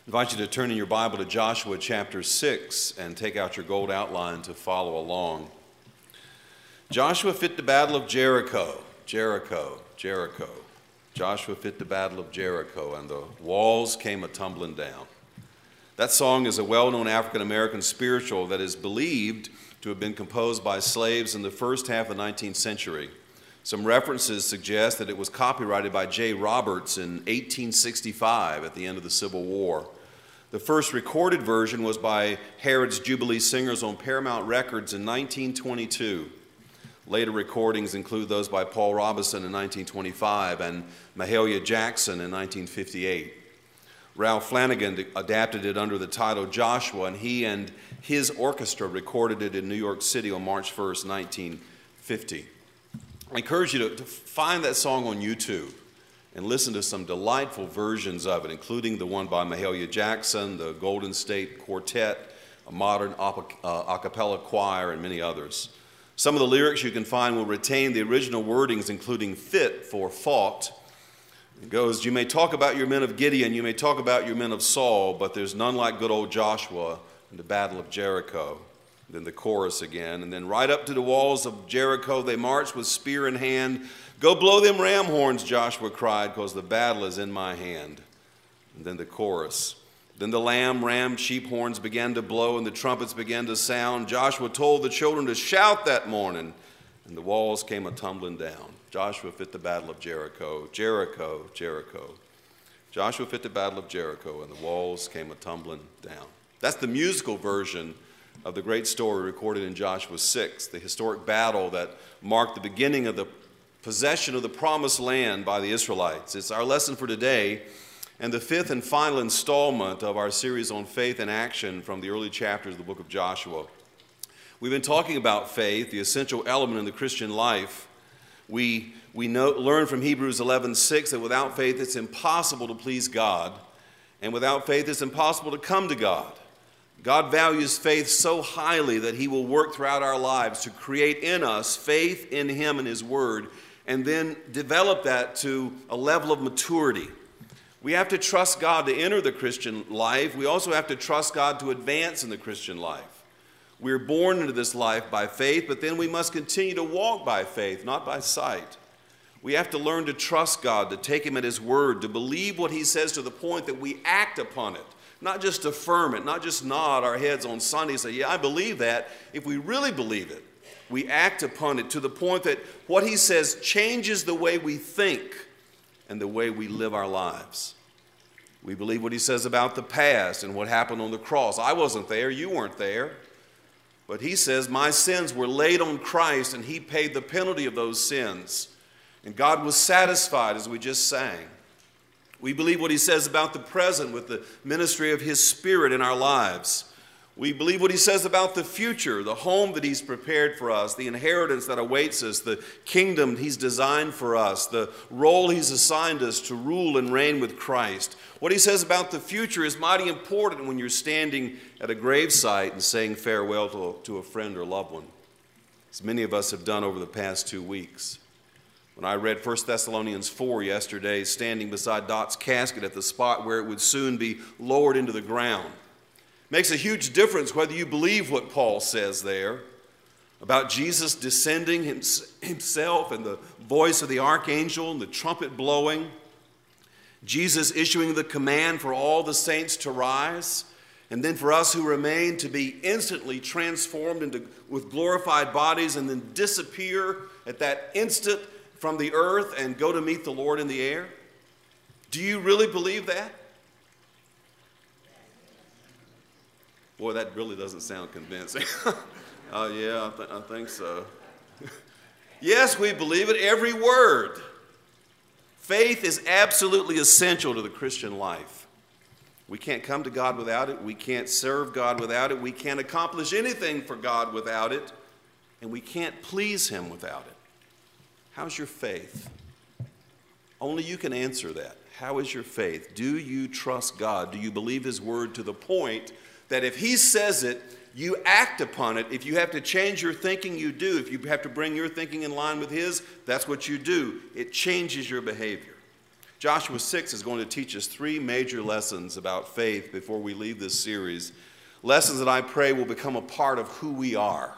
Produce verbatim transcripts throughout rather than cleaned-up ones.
I invite you to turn in your Bible to Joshua chapter six and take out your gold outline to follow along. Joshua fit the battle of Jericho, Jericho, Jericho. Joshua fit the battle of Jericho, and the walls came a-tumbling down. That song is a well-known African-American spiritual that is believed to have been composed by slaves in the first half of the nineteenth century. Some references suggest that it was copyrighted by J. Roberts in eighteen sixty-five at the end of the Civil War. The first recorded version was by Harrod's Jubilee Singers on Paramount Records in nineteen twenty-two. Later recordings include those by Paul Robeson in nineteen twenty-five and Mahalia Jackson in nineteen fifty-eight. Ralph Flanagan adapted it under the title Joshua, and he and his orchestra recorded it in New York City on March first, nineteen fifty. I encourage you to, to find that song on YouTube and listen to some delightful versions of it, including the one by Mahalia Jackson, the Golden State Quartet, a modern a, uh, a cappella choir, and many others. Some of the lyrics you can find will retain the original wordings, including fit for fought. It goes, "You may talk about your men of Gideon, you may talk about your men of Saul, but there's none like good old Joshua in the battle of Jericho." Then the chorus again, and then right up to the walls of Jericho they marched with spear in hand. "Go blow them ram horns," Joshua cried, "because the battle is in my hand." And then the chorus. Then the lamb, ram, sheep horns began to blow, and the trumpets began to sound. Joshua told the children to shout that morning, and the walls came a-tumbling down. Joshua fit the battle of Jericho, Jericho, Jericho. Joshua fit the battle of Jericho, and the walls came a-tumbling down. That's the musical version of the great story recorded in Joshua six, the historic battle that marked the beginning of the possession of the promised land by the Israelites. It's our lesson for today and the fifth and final installment of our series on faith and action from the early chapters of the book of Joshua. We've been talking about faith, the essential element in the Christian life. We, we know, learn from Hebrews eleven six that without faith it's impossible to please God, and without faith it's impossible to come to God. God values faith so highly that he will work throughout our lives to create in us faith in him and his word, and then develop that to a level of maturity. We have to trust God to enter the Christian life. We also have to trust God to advance in the Christian life. We're born into this life by faith, but then we must continue to walk by faith, not by sight. We have to learn to trust God, to take him at his word, to believe what he says to the point that we act upon it. Not just affirm it, not just nod our heads on Sunday and say, yeah, I believe that. If we really believe it, we act upon it to the point that what he says changes the way we think and the way we live our lives. We believe what he says about the past and what happened on the cross. I wasn't there, you weren't there. But he says, my sins were laid on Christ and he paid the penalty of those sins. And God was satisfied, as we just sang. We believe what he says about the present with the ministry of his Spirit in our lives. We believe what he says about the future, the home that he's prepared for us, the inheritance that awaits us, the kingdom he's designed for us, the role he's assigned us to rule and reign with Christ. What he says about the future is mighty important when you're standing at a gravesite and saying farewell to, to a friend or loved one, as many of us have done over the past two weeks. When I read First Thessalonians four yesterday, standing beside Dot's casket at the spot where it would soon be lowered into the ground, makes a huge difference whether you believe what Paul says there about Jesus descending himself and the voice of the archangel and the trumpet blowing, Jesus issuing the command for all the saints to rise, and then for us who remain to be instantly transformed into with glorified bodies and then disappear at that instant from the earth and go to meet the Lord in the air? Do you really believe that? Boy, that really doesn't sound convincing. Oh, yeah, I, th- I think so. Yes, we believe it, every word. Faith is absolutely essential to the Christian life. We can't come to God without it. We can't serve God without it. We can't accomplish anything for God without it. And we can't please him without it. How's your faith? Only you can answer that. How is your faith? Do you trust God? Do you believe his word to the point that if he says it, you act upon it? If you have to change your thinking, you do. If you have to bring your thinking in line with his, that's what you do. It changes your behavior. Joshua six is going to teach us three major lessons about faith before we leave this series. Lessons that I pray will become a part of who we are.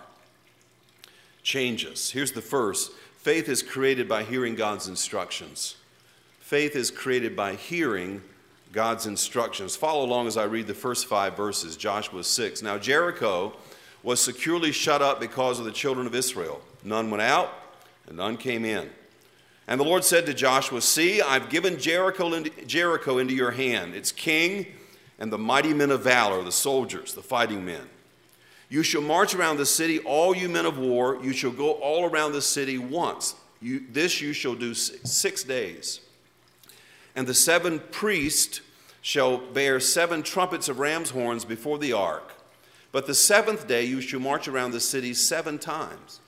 Change us. Here's the first. Faith is created by hearing God's instructions. Faith is created by hearing God's instructions. Follow along as I read the first five verses, Joshua six. Now Jericho was securely shut up because of the children of Israel. None went out, and none came in. And the Lord said to Joshua, see, I've given Jericho into, Jericho into your hand, its king and the mighty men of valor, the soldiers, the fighting men. You shall march around the city, all you men of war. You shall go all around the city once. You, this you shall do six days. And the seven priests shall bear seven trumpets of ram's horns before the ark. But the seventh day you shall march around the city seven times.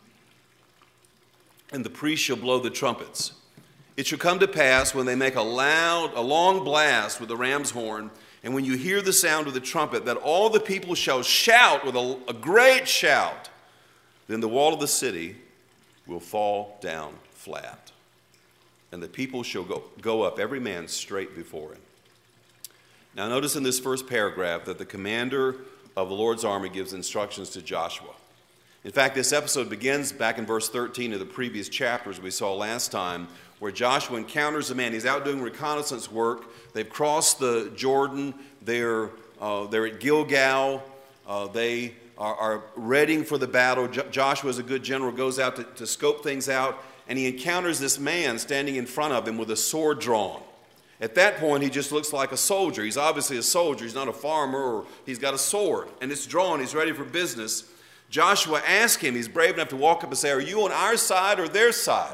And the priests shall blow the trumpets. It shall come to pass when they make a loud, a long blast with the ram's horn, and when you hear the sound of the trumpet, that all the people shall shout with a, a great shout. Then the wall of the city will fall down flat, and the people shall go, go up, every man straight before him. Now notice in this first paragraph that the commander of the Lord's army gives instructions to Joshua. In fact, this episode begins back in verse thirteen of the previous chapters we saw last time, where Joshua encounters a man. He's out doing reconnaissance work. They've crossed the Jordan. They're, uh, they're at Gilgal. Uh, they are, are readying for the battle. Jo- Joshua, as a good general, goes out to, to scope things out, and he encounters this man standing in front of him with a sword drawn. At that point, he just looks like a soldier. He's obviously a soldier. He's not a farmer, or he's got a sword, and it's drawn. He's ready for business. Joshua asks him, he's brave enough to walk up and say, are you on our side or their side?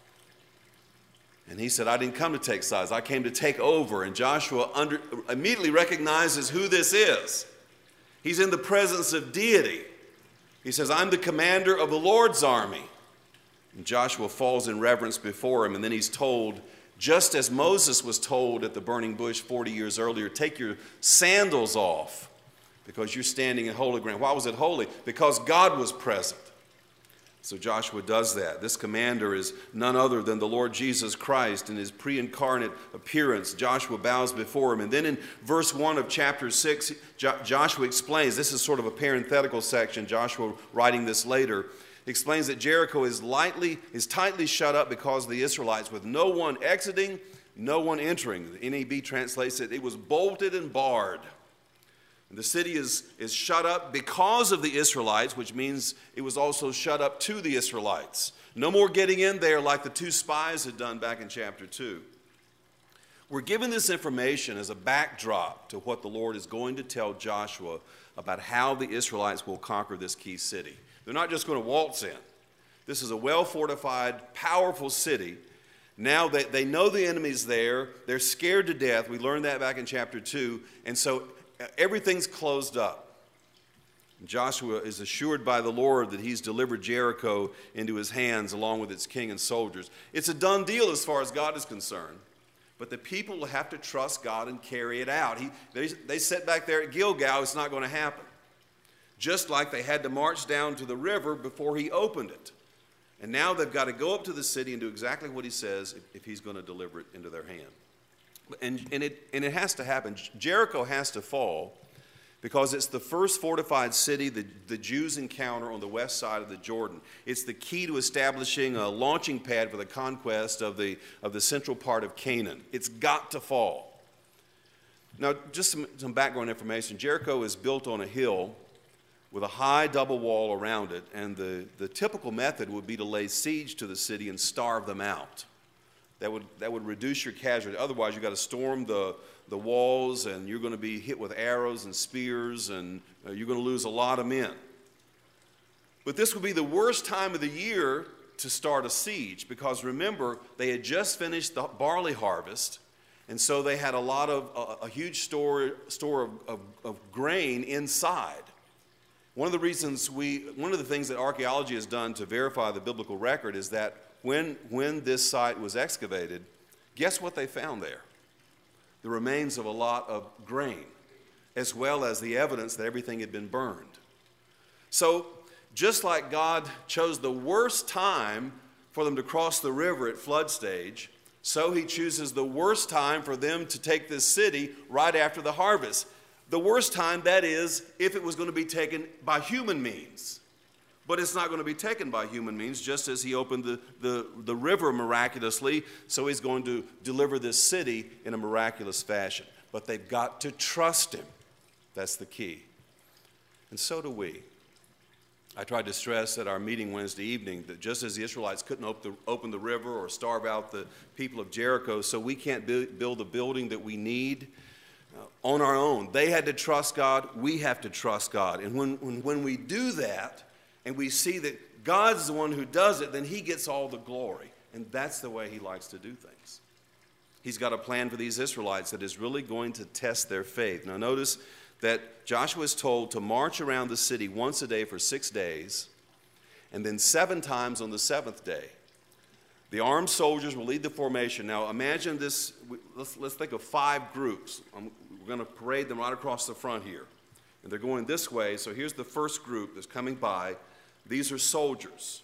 And he said, I didn't come to take sides. I came to take over. And Joshua under, immediately recognizes who this is. He's in the presence of deity. He says, I'm the commander of the Lord's army. And Joshua falls in reverence before him, and then he's told, just as Moses was told at the burning bush forty years earlier, take your sandals off, because you're standing in holy ground. Why was it holy? Because God was present. So Joshua does that. This commander is none other than the Lord Jesus Christ in his pre-incarnate appearance. Joshua bows before him. And then in verse one of chapter six, jo- Joshua explains, this is sort of a parenthetical section, Joshua writing this later, explains that Jericho is lightly, is tightly shut up because of the Israelites, with no one exiting, no one entering. The N A B translates it, it was bolted and barred. The city is, is shut up because of the Israelites, which means it was also shut up to the Israelites. No more getting in there like the two spies had done back in chapter two. We're given this information as a backdrop to what the Lord is going to tell Joshua about how the Israelites will conquer this key city. They're not just going to waltz in. This is a well-fortified, powerful city. Now they, they know the enemy's there. They're scared to death. We learned that back in chapter two. And so everything's closed up. Joshua is assured by the Lord that he's delivered Jericho into his hands along with its king and soldiers. It's a done deal as far as God is concerned. But the people will have to trust God and carry it out. He, they, they sit back there at Gilgal, it's not going to happen. Just like they had to march down to the river before he opened it. And now they've got to go up to the city and do exactly what he says if, if he's going to deliver it into their hand. And, and, it, and it has to happen. Jericho has to fall because it's the first fortified city the, the Jews encounter on the west side of the Jordan. It's the key to establishing a launching pad for the conquest of the, of the central part of Canaan. It's got to fall. Now, just some, some background information. Jericho is built on a hill with a high double wall around it, and the, the typical method would be to lay siege to the city and starve them out. That would, that would reduce your casualty. Otherwise, you've got to storm the, the walls, and you're going to be hit with arrows and spears, and uh, you're going to lose a lot of men. But this would be the worst time of the year to start a siege, because remember, they had just finished the barley harvest, and so they had a lot of, a, a huge store, store of, of, of grain inside. One of the reasons we, one of the things that archaeology has done to verify the biblical record is that When, when this site was excavated, guess what they found there? The remains of a lot of grain, as well as the evidence that everything had been burned. So, just like God chose the worst time for them to cross the river at flood stage, So he chooses the worst time for them to take this city right after the harvest. The worst time, that is, if it was going to be taken by human means. But it's not going to be taken by human means, just as he opened the, the, the river miraculously, so he's going to deliver this city in a miraculous fashion. But they've got to trust him. That's the key. And so do we. I tried to stress at our meeting Wednesday evening that just as the Israelites couldn't open the, open the river or starve out the people of Jericho, so we can't build, build the building that we need uh, on our own. They had to trust God. We have to trust God. And when, when, when we do that, and we see that God's the one who does it, then he gets all the glory. And that's the way he likes to do things. He's got a plan for these Israelites that is really going to test their faith. Now notice that Joshua is told to march around the city once a day for six days, and then seven times on the seventh day. The armed soldiers will lead the formation. Now imagine this, let's, let's think of five groups. I'm, we're going to parade them right across the front here. And they're going this way, so here's the first group that's coming by. These are soldiers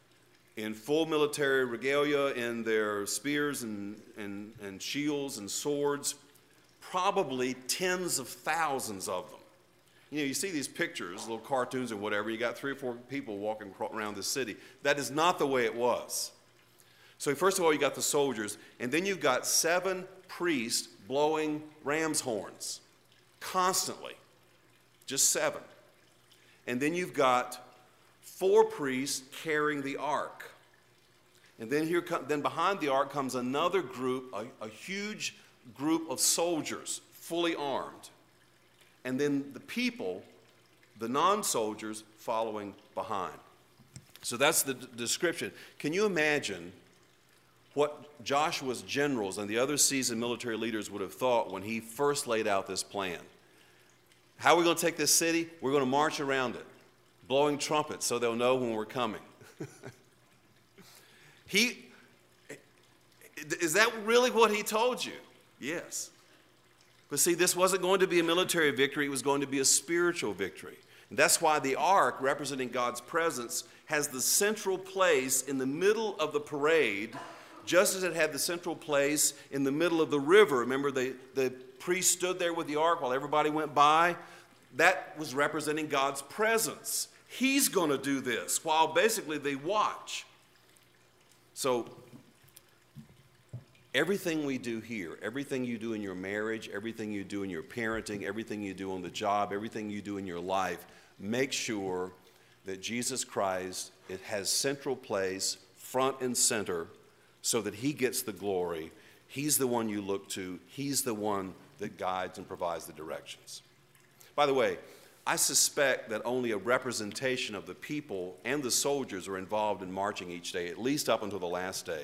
in full military regalia, in their spears and, and, and shields and swords, probably tens of thousands of them. You know, you see these pictures, little cartoons or whatever, you got three or four people walking around the city. That is not the way it was. So first of all, you got the soldiers, and then you've got seven priests blowing ram's horns constantly. Just seven. And then you've got four priests carrying the ark. And then here, then behind the ark comes another group, a, a huge group of soldiers, fully armed. And then the people, the non-soldiers, following behind. So that's the d- description. Can you imagine what Joshua's generals and the other seasoned military leaders would have thought when he first laid out this plan? How are we going to take this city? We're going to march around it, blowing trumpets so they'll know when we're coming. he, is that really what he told you? Yes. But see, this wasn't going to be a military victory. It was going to be a spiritual victory. And that's why the ark, representing God's presence, has the central place in the middle of the parade, just as it had the central place in the middle of the river. Remember, the, the priest stood there with the ark while everybody went by? That was representing God's presence. He's going to do this while basically they watch. So everything we do here, everything you do in your marriage, everything you do in your parenting, everything you do on the job, everything you do in your life, make sure that Jesus Christ, it has central place, front and center, so that he gets the glory. He's the one you look to. He's the one that guides and provides the directions. By the way, I suspect that only a representation of the people and the soldiers are involved in marching each day, at least up until the last day.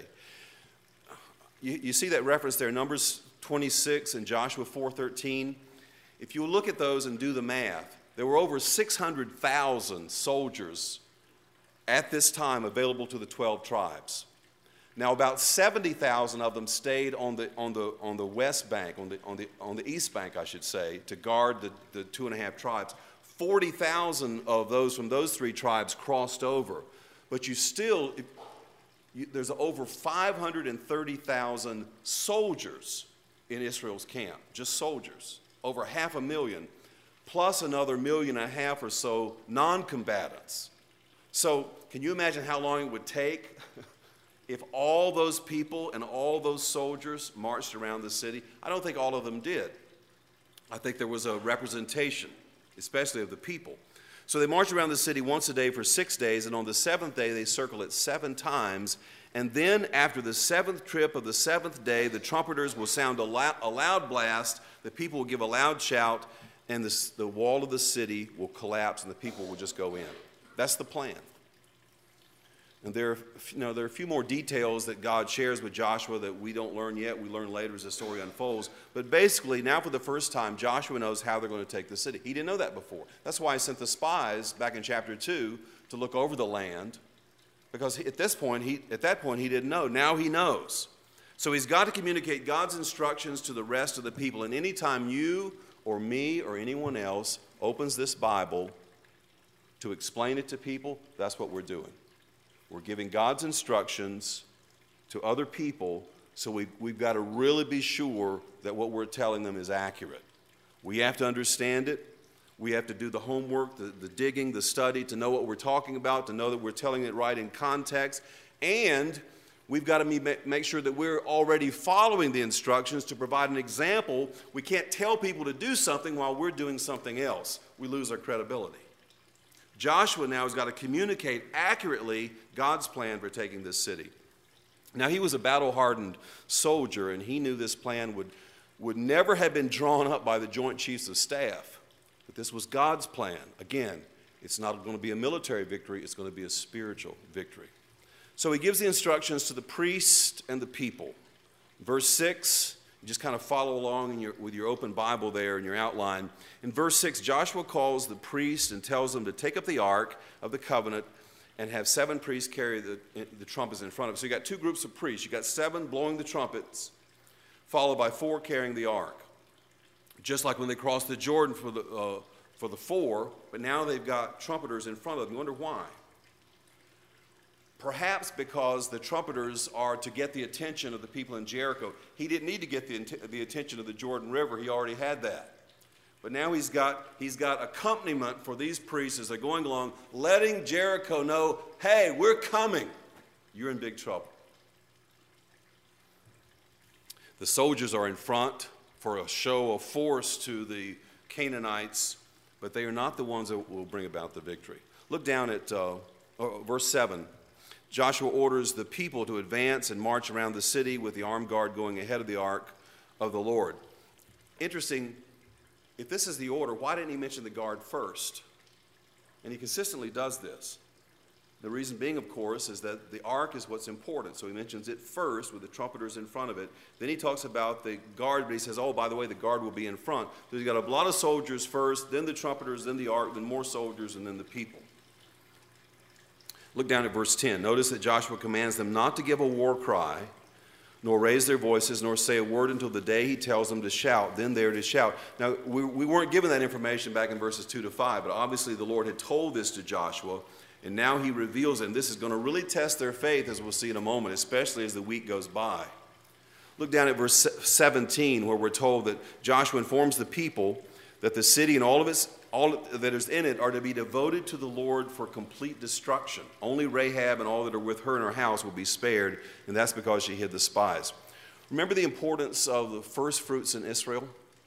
You, you see that reference there, Numbers twenty-six and Joshua four thirteen. If you look at those and do the math, there were over six hundred thousand soldiers at this time available to the twelve tribes. Now, about seventy thousand of them stayed on the, on the, on the west bank, on the, on, the, on the east bank, I should say, to guard the, the two and a half tribes. forty thousand of those from those three tribes crossed over. But you still, you, there's over five hundred thirty thousand soldiers in Israel's camp, just soldiers, over half a million, plus another million and a half or so non-combatants. So can you imagine how long it would take if all those people and all those soldiers marched around the city? I don't think all of them did. I think there was a representation, especially of the people. So they marched around the city once a day for six days, and on the seventh day they circle it seven times. And then after the seventh trip of the seventh day, the trumpeters will sound a loud, a loud blast, the people will give a loud shout, and the, the wall of the city will collapse and the people will just go in. That's the plan. And there, you know, there are a few more details that God shares with Joshua that we don't learn yet. We learn later as the story unfolds. But basically, now for the first time, Joshua knows how they're going to take the city. He didn't know that before. That's why he sent the spies back in chapter two to look over the land. Because at this point, he, at that point, he didn't know. Now he knows. So he's got to communicate God's instructions to the rest of the people. And anytime you or me or anyone else opens this Bible to explain it to people, that's what we're doing. We're giving God's instructions to other people So we, we've got to really be sure that what we're telling them is accurate. We have to understand it. We have to do the homework, the, the digging, the study, to know what we're talking about, to know that we're telling it right in context. And we've got to make sure that we're already following the instructions to provide an example. We can't tell people to do something while we're doing something else. We lose our credibility. Joshua now has got to communicate accurately God's plan for taking this city. Now, he was a battle-hardened soldier, and he knew this plan would, would never have been drawn up by the Joint Chiefs of Staff. But this was God's plan. Again, it's not going to be a military victory, it's going to be a spiritual victory. So he gives the instructions to the priest and the people. Verse six, you just kind of follow along in your, with your open Bible there in your outline. In verse six, Joshua calls the priest and tells them to take up the ark of the covenant and have seven priests carry the, the trumpets in front of it. So you got two groups of priests. You got seven blowing the trumpets, followed by four carrying the ark. Just like when they crossed the Jordan for the, uh, for the four, but now they've got trumpeters in front of them. You wonder why? Perhaps because the trumpeters are to get the attention of the people in Jericho. He didn't need to get the, the attention of the Jordan River. He already had that. But now he's got, he's got accompaniment for these priests as they're going along, letting Jericho know, hey, we're coming. You're in big trouble. The soldiers are in front for a show of force to the Canaanites, but they are not the ones that will bring about the victory. Look down at uh, verse seven. Joshua orders the people to advance and march around the city with the armed guard going ahead of the ark of the Lord. Interesting, if this is the order, why didn't he mention the guard first? And he consistently does this. The reason being, of course, is that the ark is what's important. So he mentions it first with the trumpeters in front of it. Then he talks about the guard, but he says, oh, by the way, the guard will be in front. So he's got a lot of soldiers first, then the trumpeters, then the ark, then more soldiers, and then the people. Look down at verse ten. Notice that Joshua commands them not to give a war cry, nor raise their voices, nor say a word until the day he tells them to shout. Then they are to shout. Now, we, we weren't given that information back in verses two to five, but obviously the Lord had told this to Joshua, and now he reveals it. And this is going to really test their faith, as we'll see in a moment, especially as the week goes by. Look down at verse seventeen, where we're told that Joshua informs the people that the city and all of its all that is in it are to be devoted to the Lord for complete destruction. Only Rahab and all that are with her in her house will be spared, and that's because she hid the spies. Remember the importance of the first fruits in Israel?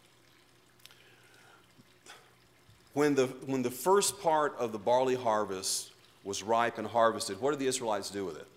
When the, when the first part of the barley harvest was ripe and harvested, what did the Israelites do with it?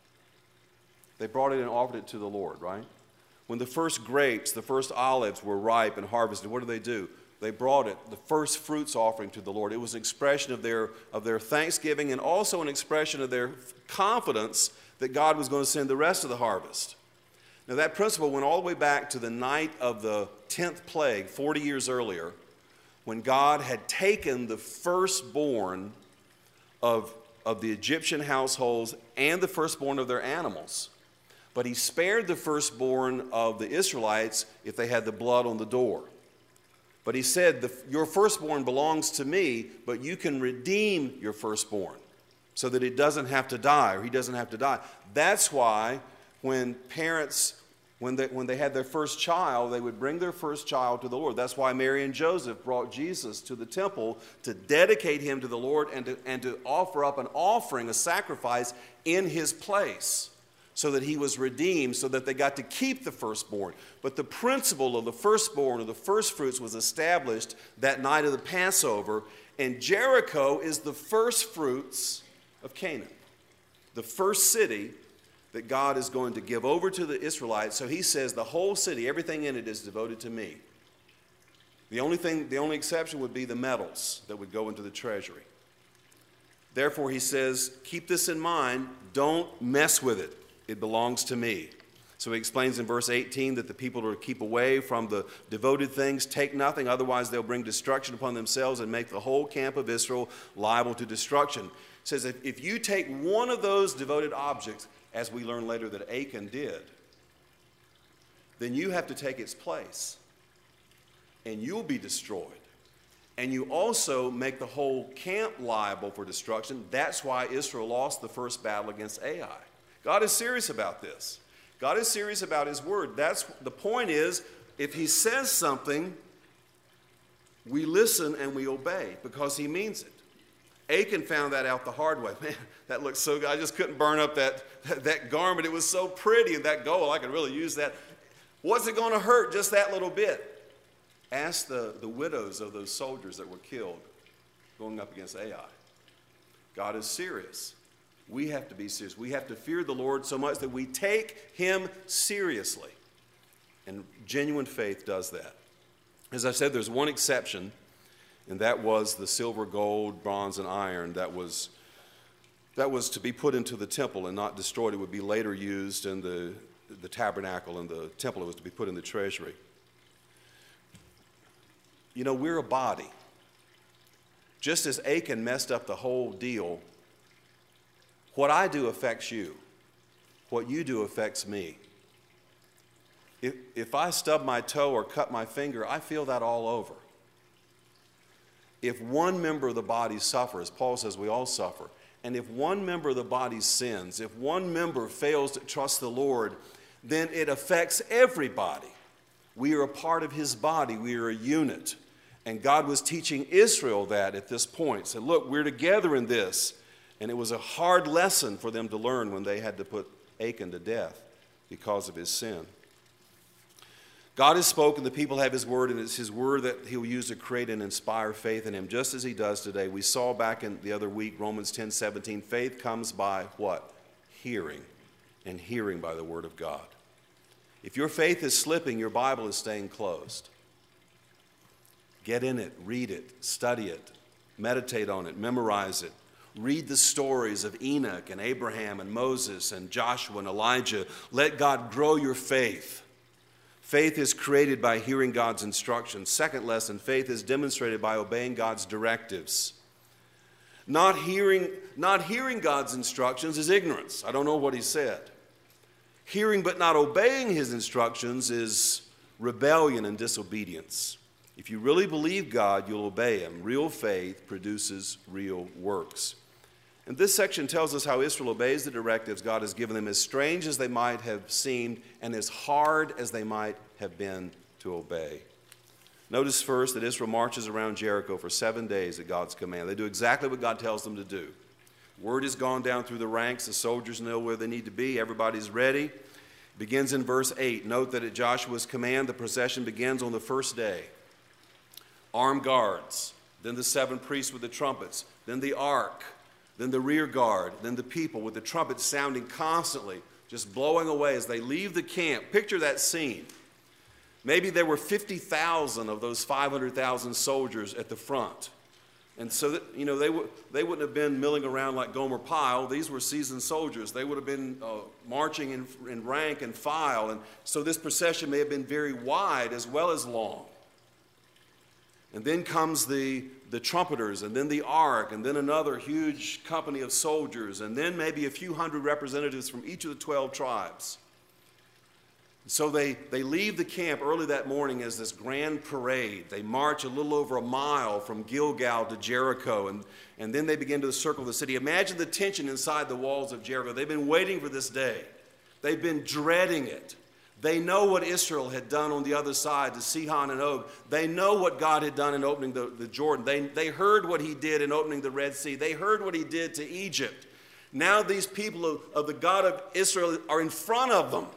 They brought it and offered it to the Lord, right? When the first grapes, the first olives were ripe and harvested, what did they do? They brought it, the first fruits offering to the Lord. It was an expression of their, of their thanksgiving and also an expression of their confidence that God was going to send the rest of the harvest. Now that principle went all the way back to the night of the tenth plague, forty years earlier, when God had taken the firstborn of, of the Egyptian households and the firstborn of their animals. But he spared the firstborn of the Israelites if they had the blood on the door. But he said, the, your firstborn belongs to me, but you can redeem your firstborn so that it doesn't have to die, or he doesn't have to die. That's why when parents, when they, when they had their first child, they would bring their first child to the Lord. That's why Mary and Joseph brought Jesus to the temple to dedicate him to the Lord and to, and to offer up an offering, a sacrifice in his place, so that he was redeemed, so that they got to keep the firstborn. But the principle of the firstborn, or the first fruits, was established that night of the Passover, and Jericho is the first fruits of Canaan, the first city that God is going to give over to the Israelites. So he says the whole city, everything in it, is devoted to me. The only thing, the only exception would be the metals that would go into the treasury. Therefore, he says, keep this in mind, don't mess with it. It belongs to me. So he explains in verse eighteen that the people are to keep away from the devoted things, take nothing, otherwise they'll bring destruction upon themselves and make the whole camp of Israel liable to destruction. He says if, if you take one of those devoted objects, as we learn later that Achan did, then you have to take its place, and you'll be destroyed. And you also make the whole camp liable for destruction. That's why Israel lost the first battle against Ai. God is serious about this. God is serious about his word. That's the point is, if he says something, we listen and we obey because he means it. Achan found that out the hard way. Man, that looks so good. I just couldn't burn up that, that, that garment. It was so pretty, and that gold, I could really use that. What's it going to hurt just that little bit? Ask the, the widows of those soldiers that were killed going up against Ai. God is serious. We have to be serious. We have to fear the Lord so much that we take him seriously. And genuine faith does that. As I said, there's one exception, and that was the silver, gold, bronze, and iron that was, that was to be put into the temple and not destroyed. It would be later used in the, the tabernacle and the temple. It was to be put in the treasury. You know, we're a body. Just as Achan messed up the whole deal, what I do affects you. What you do affects me. If, if I stub my toe or cut my finger, I feel that all over. If one member of the body suffers, Paul says we all suffer, and if one member of the body sins, if one member fails to trust the Lord, then it affects everybody. We are a part of his body. We are a unit. And God was teaching Israel that at this point. Said, look, we're together in this. And it was a hard lesson for them to learn when they had to put Achan to death because of his sin. God has spoken, the people have his word, and it's his word that he'll use to create and inspire faith in him, just as he does today. We saw back in the other week, Romans ten seventeen, faith comes by what? Hearing, and hearing by the word of God. If your faith is slipping, your Bible is staying closed. Get in it, read it, study it, meditate on it, memorize it. Read the stories of Enoch and Abraham and Moses and Joshua and Elijah. Let God grow your faith. Faith is created by hearing God's instructions. Second lesson, faith is demonstrated by obeying God's directives. Not hearing, not hearing God's instructions is ignorance. I don't know what he said. Hearing but not obeying his instructions is rebellion and disobedience. If you really believe God, you'll obey him. Real faith produces real works. And this section tells us how Israel obeys the directives God has given them, as strange as they might have seemed and as hard as they might have been to obey. Notice first that Israel marches around Jericho for seven days at God's command. They do exactly what God tells them to do. Word has gone down through the ranks. The soldiers know where they need to be. Everybody's ready. It begins in verse eight. Note that at Joshua's command, the procession begins on the first day. Armed guards, then the seven priests with the trumpets, then the ark, then the rear guard, then the people with the trumpets sounding constantly, just blowing away as they leave the camp. Picture that scene. Maybe there were fifty thousand of those five hundred thousand soldiers at the front. And so, that, you know, they, w- they wouldn't have been milling around like Gomer Pyle. These were seasoned soldiers. They would have been uh, marching in, in rank and file. And so this procession may have been very wide as well as long. And then comes the, the trumpeters, and then the ark, and then another huge company of soldiers, and then maybe a few hundred representatives from each of the twelve tribes. So they, they leave the camp early that morning as this grand parade. They march a little over a mile from Gilgal to Jericho, and, and then they begin to circle the city. Imagine the tension inside the walls of Jericho. They've been waiting for this day. They've been dreading it. They know what Israel had done on the other side to Sihon and Og. They know what God had done in opening the, the Jordan. They, they heard what he did in opening the Red Sea. They heard what he did to Egypt. Now these people of, of the God of Israel are in front of them.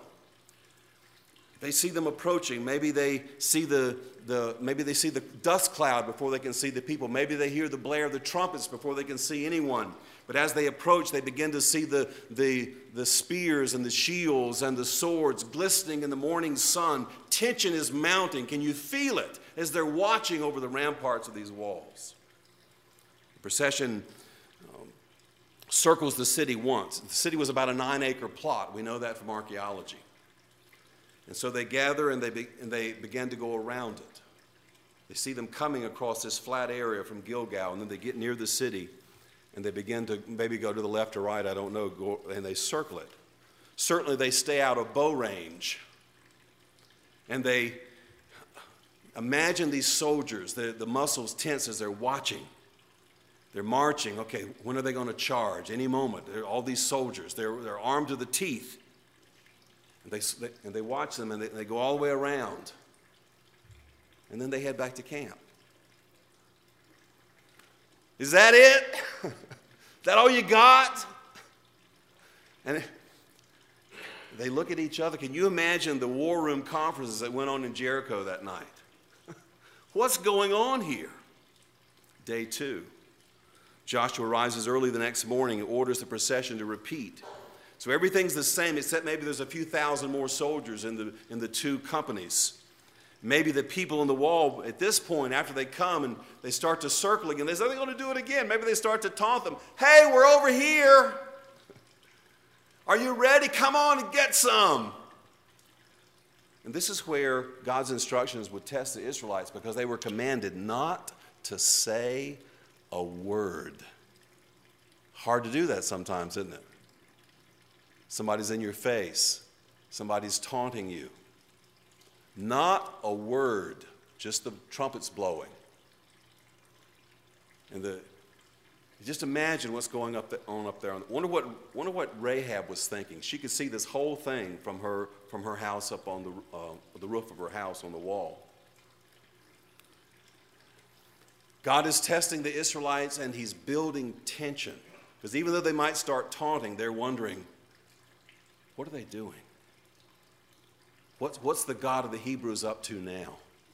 They see them approaching. Maybe they see the, the, maybe they see the dust cloud before they can see the people. Maybe they hear the blare of the trumpets before they can see anyone. But as they approach, they begin to see the, the, the spears and the shields and the swords glistening in the morning sun. Tension is mounting. Can you feel it as they're watching over the ramparts of these walls? The procession um, circles the city once. The city was about a nine-acre plot. We know that from archaeology. And so they gather and they, be, and they begin to go around it. They see them coming across this flat area from Gilgal, and then they get near the city. And they begin to maybe go to the left or right, I don't know, go, and they circle it. Certainly they stay out of bow range. And they imagine these soldiers, the, the muscles tense as they're watching. They're marching. Okay, when are they going to charge? Any moment. They're, all these soldiers, they're, they're armed to the teeth. And they, they, and they watch them, and they, they go all the way around. And then they head back to camp. Is that it? Is that all you got? And they look at each other. Can you imagine the war room conferences that went on in Jericho that night? What's going on here? Day two. Joshua rises early the next morning and orders the procession to repeat. So everything's the same, except maybe there's a few thousand more soldiers in the, in the two companies. Maybe the people on the wall at this point, after they come and they start to circle again, they say, they're going to do it again. Maybe they start to taunt them. Hey, we're over here. Are you ready? Come on and get some. And this is where God's instructions would test the Israelites, because they were commanded not to say a word. Hard to do that sometimes, isn't it? Somebody's in your face. Somebody's taunting you. Not a word, just the trumpets blowing. And the just imagine what's going up the, on up there. Wonder what wonder what Rahab was thinking. She could see this whole thing from her from her house up on the uh, the roof of her house on the wall. God is testing the Israelites, and he's building tension. Because even though they might start taunting, they're wondering, what are they doing? What's, what's the God of the Hebrews up to now?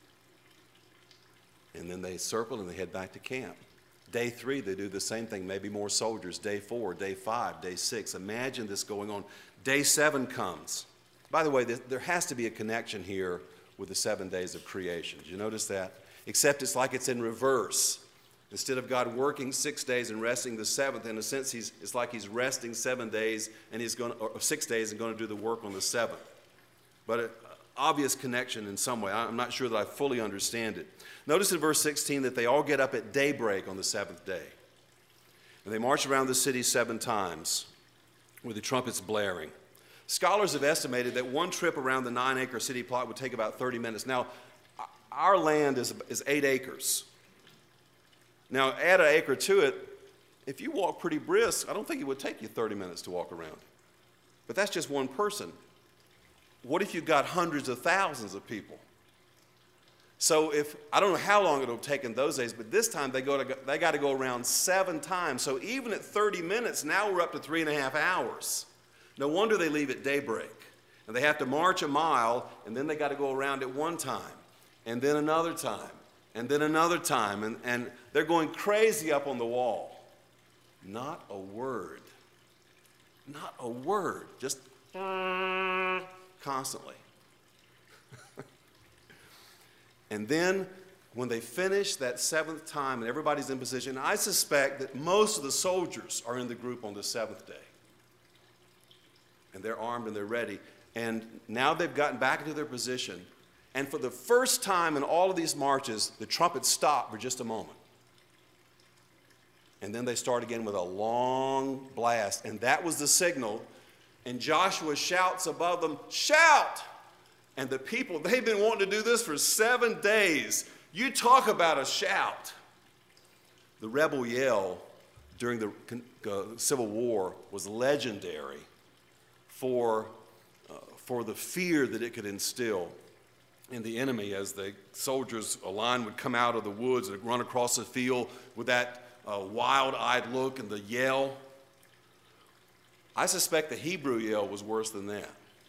And then they circle and they head back to camp. Day three, they do the same thing, maybe more soldiers. Day four, day five, day six. Imagine this going on. Day seven comes. By the way, there has to be a connection here with the seven days of creation. Did you notice that? Except it's like it's in reverse. Instead of God working six days and resting the seventh, in a sense, he's, it's like he's resting seven days and he's going, or six days and going to do the work on the seventh. But an obvious connection in some way. I'm not sure that I fully understand it. Notice in verse sixteen that they all get up at daybreak on the seventh day. And they march around the city seven times with the trumpets blaring. Scholars have estimated that one trip around the nine-acre city plot would take about thirty minutes. Now, our land is, is eight acres. Now, add an acre to it. If you walk pretty brisk, I don't think it would take you thirty minutes to walk around. But that's just one person. What if you've got hundreds of thousands of people? So if, I don't know how long it'll take in those days, but this time they, go to, they got to go around seven times. So even at thirty minutes, now we're up to three and a half hours. No wonder they leave at daybreak. And they have to march a mile, and then they got to go around at one time, and then another time, and then another time. And, and they're going crazy up on the wall. Not a word. Not a word. Just constantly. And then when they finish that seventh time and everybody's in position, I suspect that most of the soldiers are in the group on the seventh day. And they're armed and they're ready. And now they've gotten back into their position. And for the first time in all of these marches, the trumpets stop for just a moment. And then they start again with a long blast. And that was the signal. And Joshua shouts above them, "Shout!" And the people, they've been wanting to do this for seven days. You talk about a shout. The rebel yell during the uh, Civil War was legendary for, uh, for the fear that it could instill in the enemy as the soldiers, a line would come out of the woods and run across the field with that uh, wild-eyed look and the yell. I suspect the Hebrew yell was worse than that.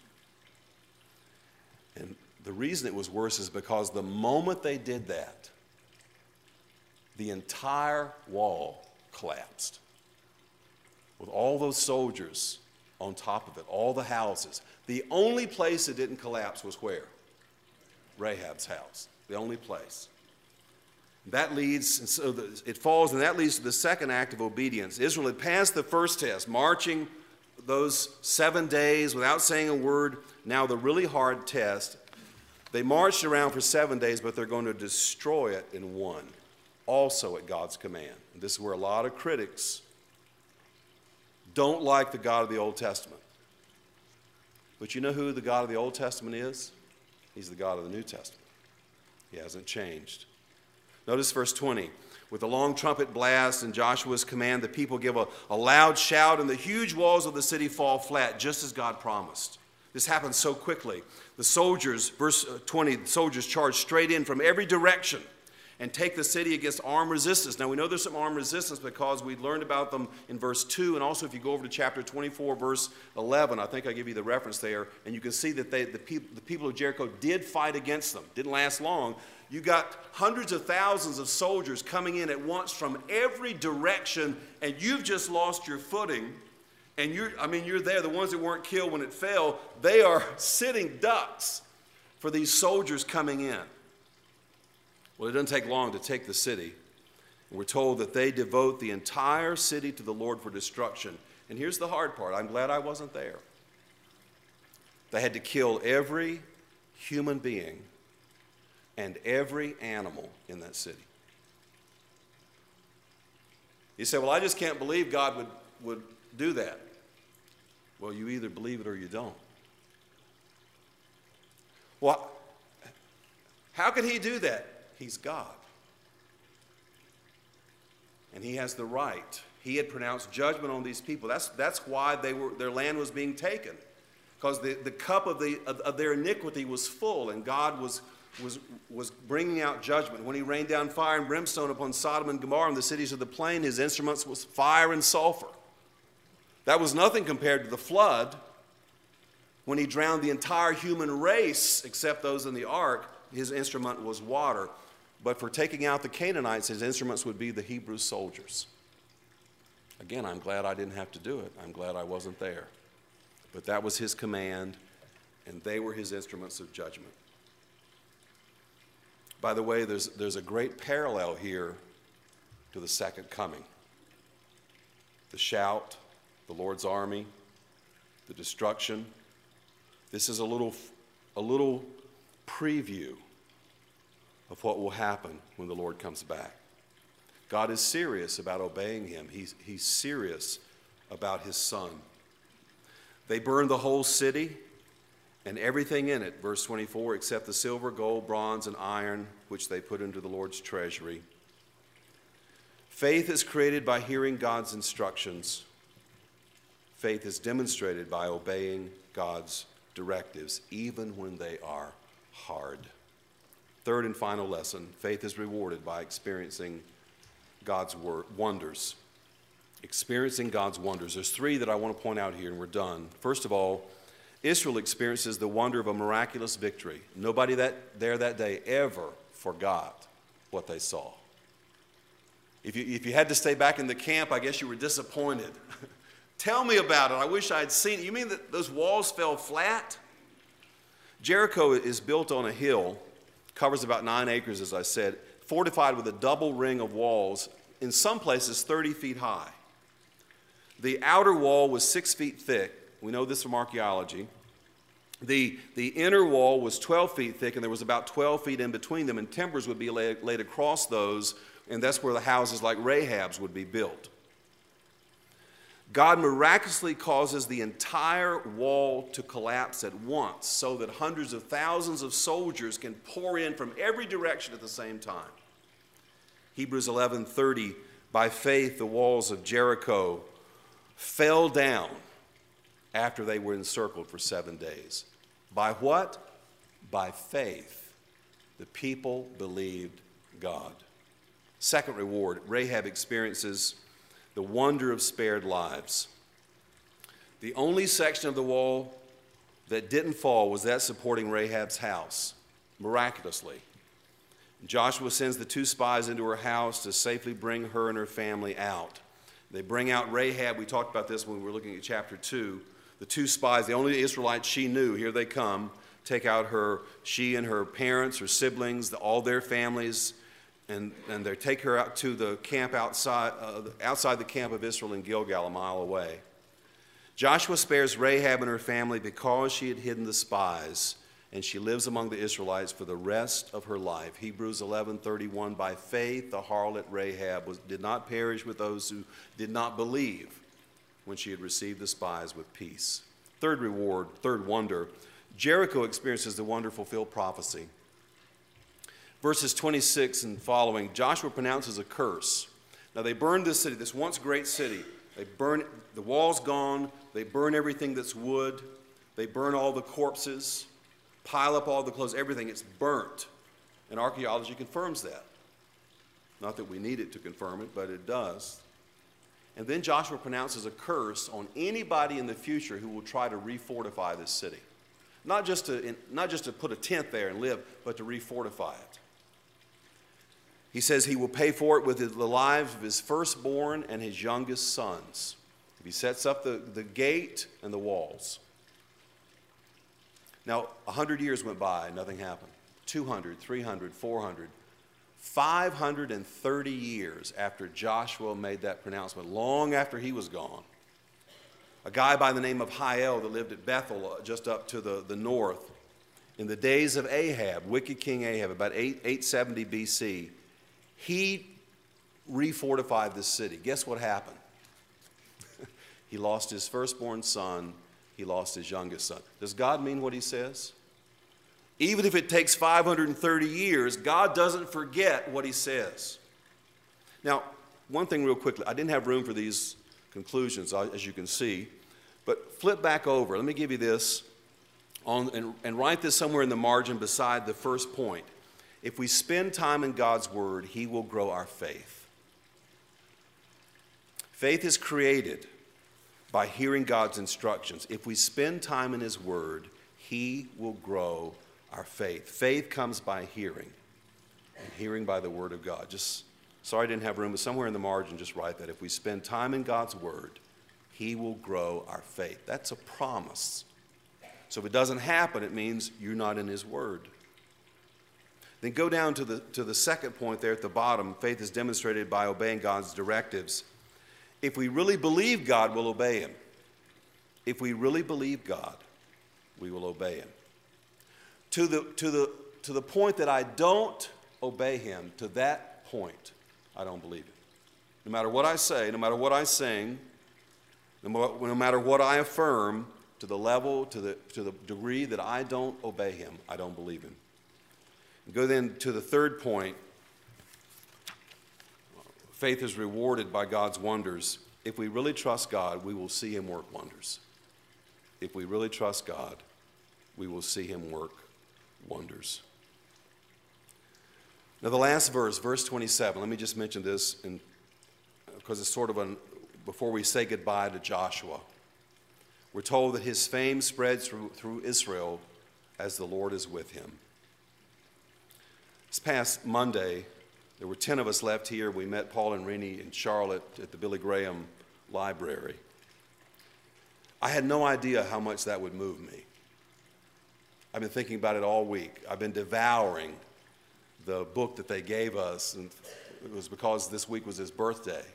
And the reason it was worse is because the moment they did that, the entire wall collapsed. With all those soldiers on top of it, all the houses. The only place it didn't collapse was where? Rahab's house. The only place. That leads, and so the, it falls, and that leads to the second act of obedience. Israel had passed the first test, marching those seven days without saying a word. Now the really hard test. They marched around for seven days, but they're going to destroy it in one, also at God's command. And this is where a lot of critics don't like the God of the Old Testament. But you know who the God of the Old Testament is? He's the God of the New Testament. He hasn't changed. Notice verse twenty. With a long trumpet blast and Joshua's command, the people give a, a loud shout, and the huge walls of the city fall flat, just as God promised. This happened so quickly. The soldiers, verse twenty, the soldiers charged straight in from every direction and take the city against armed resistance. Now we know there's some armed resistance because we learned about them in verse two, and also if you go over to chapter twenty-four, verse eleven, I think I give you the reference there, and you can see that they, the, peop, the people of Jericho did fight against them. Didn't last long. You got hundreds of thousands of soldiers coming in at once from every direction, and you've just lost your footing. And you're, I mean, you're there. The ones that weren't killed when it fell, they are sitting ducks for these soldiers coming in. Well, it doesn't take long to take the city. And we're told that they devote the entire city to the Lord for destruction. And here's the hard part. I'm glad I wasn't there. They had to kill every human being and every animal in that city. You say, well, I just can't believe God would, would do that. Well, you either believe it or you don't. Well, how could he do that? He's God. And he has the right. He had pronounced judgment on these people. That's, that's why they were, their land was being taken. Because the, the cup of, the, of, of their iniquity was full, and God was, was, was bringing out judgment. When he rained down fire and brimstone upon Sodom and Gomorrah and the cities of the plain, his instruments was fire and sulfur. That was nothing compared to the flood. When he drowned the entire human race, except those in the ark, his instrument was water. But for taking out the Canaanites, his instruments would be the Hebrew soldiers. Again, I'm glad I didn't have to do it. I'm glad I wasn't there. But that was his command, and they were his instruments of judgment. By the way, there's, there's a great parallel here to the second coming. The shout, the Lord's army, the destruction. This is a little, a little preview of what will happen when the Lord comes back. God is serious about obeying him. He's, he's serious about his son. They burned the whole city and everything in it, verse twenty-four, except the silver, gold, bronze, and iron, which they put into the Lord's treasury. Faith is created by hearing God's instructions. Faith is demonstrated by obeying God's directives, even when they are hard. Third and final lesson, faith is rewarded by experiencing God's word, wonders. Experiencing God's wonders. There's three that I want to point out here, and we're done. First of all, Israel experiences the wonder of a miraculous victory. Nobody that, there that day ever forgot what they saw. If you, if you had to stay back in the camp, I guess you were disappointed. Tell me about it. I wish I had seen it. You mean that those walls fell flat? Jericho is built on a hill, covers about nine acres, as I said, fortified with a double ring of walls, in some places thirty feet high. The outer wall was six feet thick. We know this from archaeology. The, the inner wall was twelve feet thick, and there was about twelve feet in between them, and timbers would be laid, laid across those, and that's where the houses like Rahab's would be built. God miraculously causes the entire wall to collapse at once so that hundreds of thousands of soldiers can pour in from every direction at the same time. Hebrews eleven thirty, by faith the walls of Jericho fell down after they were encircled for seven days. By what? By faith. The people believed God. Second reward, Rahab experiences the wonder of spared lives. The only section of the wall that didn't fall was that supporting Rahab's house, miraculously. Joshua sends the two spies into her house to safely bring her and her family out. They bring out Rahab. We talked about this when we were looking at chapter two. The two spies, the only Israelites she knew, here they come, take out her, she and her parents, her siblings, the, all their families, and, and they take her out to the camp outside, uh, outside the camp of Israel in Gilgal, a mile away. Joshua spares Rahab and her family because she had hidden the spies, and she lives among the Israelites for the rest of her life. Hebrews eleven thirty-one, by faith the harlot Rahab was, did not perish with those who did not believe when she had received the spies with peace. Third reward, third wonder, Jericho experiences the wonder fulfilled prophecy. Verses twenty-six and following, Joshua pronounces a curse. Now they burned this city, this once great city. They burn, the wall's gone, they burn everything that's wood. They burn all the corpses, pile up all the clothes, everything. It's burnt. And archaeology confirms that. Not that we need it to confirm it, but it does. And then Joshua pronounces a curse on anybody in the future who will try to refortify this city. Not just to, not just to put a tent there and live, but to refortify it. He says he will pay for it with the lives of his firstborn and his youngest sons. He sets up the, the gate and the walls. Now, a hundred years went by, nothing happened. two hundred, three hundred, four hundred. five hundred thirty years after Joshua made that pronouncement, long after he was gone, a guy by the name of Hiel that lived at Bethel, just up to the, the north, in the days of Ahab, wicked King Ahab, about eight seventy B C, he refortified this city. Guess what happened? He lost his firstborn son. He lost his youngest son. Does God mean what he says? Even if it takes five hundred thirty years, God doesn't forget what he says. Now, one thing real quickly. I didn't have room for these conclusions, as you can see. But flip back over. Let me give you this, on, and, and write this somewhere in the margin beside the first point. If we spend time in God's word, he will grow our faith. Faith is created by hearing God's instructions. If we spend time in his word, he will grow our faith. Faith comes by hearing, and hearing by the word of God. Just, sorry I didn't have room, but somewhere in the margin, just write that. If we spend time in God's word, he will grow our faith. That's a promise. So if it doesn't happen, it means you're not in his word. Then go down to the, to the second point there at the bottom. Faith is demonstrated by obeying God's directives. If we really believe God, we'll obey him. If we really believe God, we will obey him. To the, to the, to the point that I don't obey him, to that point, I don't believe it. No matter what I say, no matter what I sing, no, no matter what I affirm, to the level, to the, to the degree that I don't obey him, I don't believe him. Go then to the third point. Faith is rewarded by God's wonders. If we really trust God, we will see him work wonders. If we really trust God, we will see him work wonders. Now the last verse, verse twenty-seven, let me just mention this in, because it's sort of an, before we say goodbye to Joshua. We're told that his fame spreads through, through Israel as the Lord is with him. This past Monday, there were ten of us left here. We met Paul and Renee in Charlotte at the Billy Graham Library. I had no idea how much that would move me. I've been thinking about it all week. I've been devouring the book that they gave us, and it was because this week was his birthday.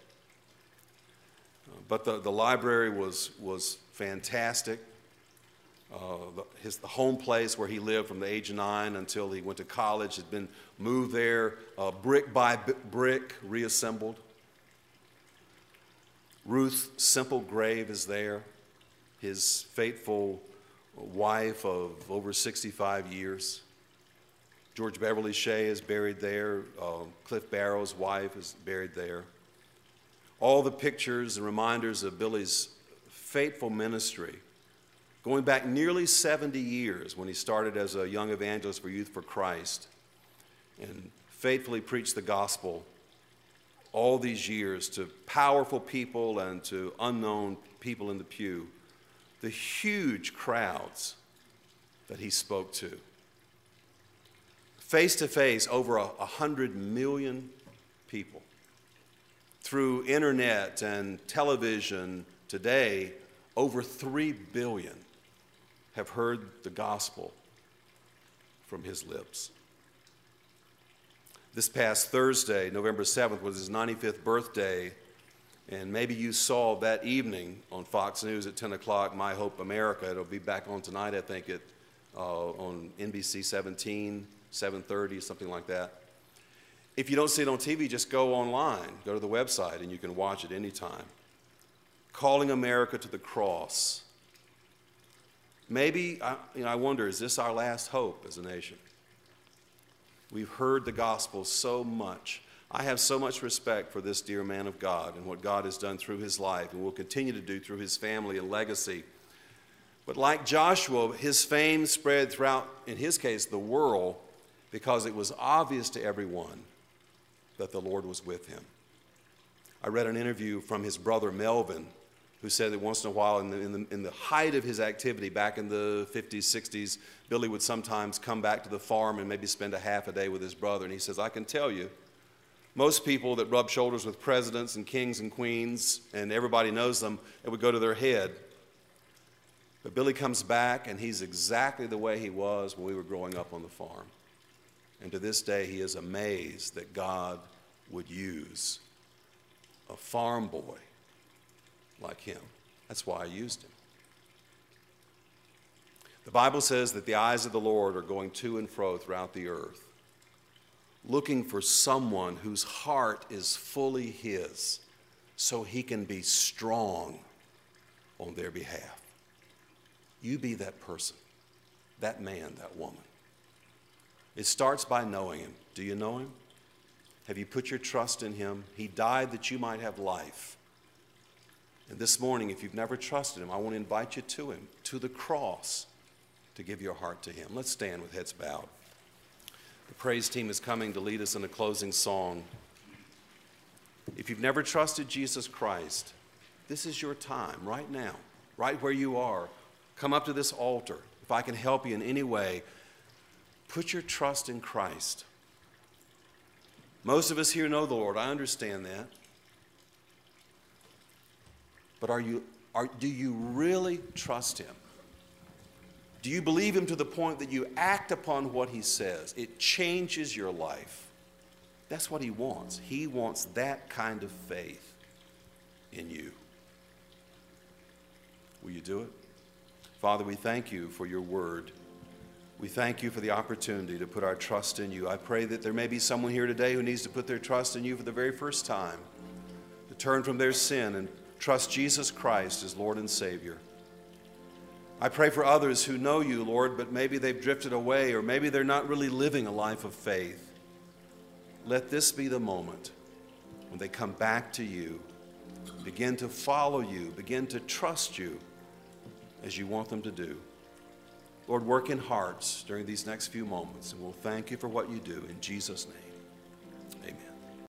But the, the library was, was fantastic. Uh, the, his, the home place where he lived from the age of nine until he went to college had been moved there, uh, brick by b- brick, reassembled. Ruth's simple grave is there. His faithful wife of over sixty-five years. George Beverly Shea is buried there. Uh, Cliff Barrow's wife is buried there. All the pictures and reminders of Billy's faithful ministry, going back nearly seventy years when he started as a young evangelist for Youth for Christ and faithfully preached the gospel all these years to powerful people and to unknown people in the pew. The huge crowds that he spoke to. Face to face, over a, a hundred million people. Through internet and television today, over three billion have heard the gospel from his lips. This past Thursday, November seventh, was his ninety-fifth birthday, and maybe you saw that evening on Fox News at ten o'clock, My Hope America. It'll be back on tonight, I think, at, uh, on N B C seventeen, seven thirty, something like that. If you don't see it on T V, just go online, go to the website, and you can watch it anytime. Calling America to the cross. Maybe, I, you know, I wonder, is this our last hope as a nation? We've heard the gospel so much. I have so much respect for this dear man of God and what God has done through his life and will continue to do through his family and legacy. But like Joshua, his fame spread throughout, in his case, the world, because it was obvious to everyone that the Lord was with him. I read an interview from his brother Melvin, who said that once in a while, in the, in the, in the height of his activity back in the fifties, sixties, Billy would sometimes come back to the farm and maybe spend a half a day with his brother. And he says, I can tell you, most people that rub shoulders with presidents and kings and queens, and everybody knows them, it would go to their head. But Billy comes back, and he's exactly the way he was when we were growing up on the farm. And to this day, he is amazed that God would use a farm boy like him. That's why I used him. The Bible says that the eyes of the Lord are going to and fro throughout the earth, looking for someone whose heart is fully his, so he can be strong on their behalf. You be that person, that man, that woman. It starts by knowing him. Do you know him? Have you put your trust in him? He died that you might have life. And this morning, if you've never trusted him, I want to invite you to him, to the cross, to give your heart to him. Let's stand with heads bowed. The praise team is coming to lead us in a closing song. If you've never trusted Jesus Christ, this is your time right now, right where you are. Come up to this altar. If I can help you in any way, put your trust in Christ. Most of us here know the Lord. I understand that. But are you, are, do you really trust him? Do you believe him to the point that you act upon what he says? It changes your life. That's what he wants. He wants that kind of faith in you. Will you do it? Father, we thank you for your word. We thank you for the opportunity to put our trust in you. I pray that there may be someone here today who needs to put their trust in you for the very first time, to turn from their sin and trust Jesus Christ as Lord and Savior. I pray for others who know you, Lord, but maybe they've drifted away, or maybe they're not really living a life of faith. Let this be the moment when they come back to you, begin to follow you, begin to trust you as you want them to do. Lord, work in hearts during these next few moments, and we'll thank you for what you do. In Jesus' name, amen.